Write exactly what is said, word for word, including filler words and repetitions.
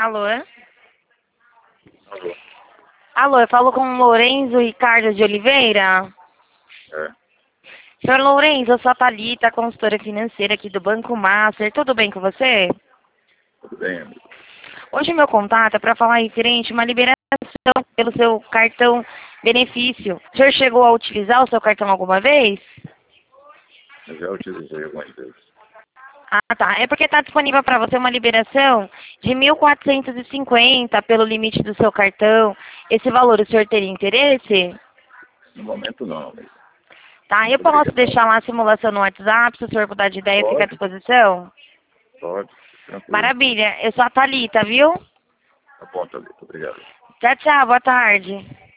Alô? Alô? Alô, eu falo com o Lourenço Ricardo de Oliveira? É, Senhor Lourenço, eu sou a Thalita, consultora financeira aqui do Banco Master. Tudo bem com você? tudo bem, amigo? Hoje o meu contato é para falar referente a uma liberação pelo seu cartão benefício. O senhor chegou a utilizar o seu cartão alguma vez? Eu já utilizei algumas vezes. Ah, tá. É porque está disponível para você uma liberação de mil quatrocentos e cinquenta pelo limite do seu cartão. Esse valor o senhor teria interesse? No momento não, amigo. Tá, eu posso Obrigado. deixar lá a simulação no WhatsApp, se o senhor mudar de ideia, fica à Pode, disposição? pode, tranquilo. Maravilha. Eu sou a Thalita, viu? Tá bom, Thalita, obrigado. Tchau, tchau. Boa tarde.